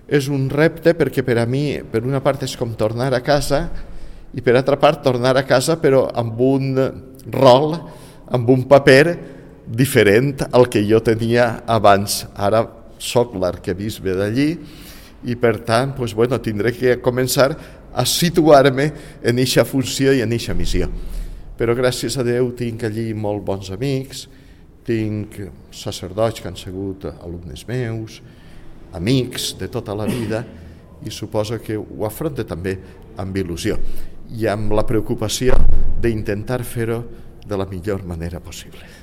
és un repte perquè per a mi, per una part, és com tornar a casa i per altra part tornar a casa però amb un rol, amb un paper diferent al que jo tenia abans. Ara soc l'arquebisbe d'allí i per tant tindré que començar a situar-me en eixa funció i en eixa missió. Però gràcies a Déu tinc allí molt bons amics, tinc sacerdots que han sigut alumnes meus, amics de tota la vida, i suposo que ho afronta també amb il·lusió i amb la preocupació d'intentar fer-ho de la millor manera possible.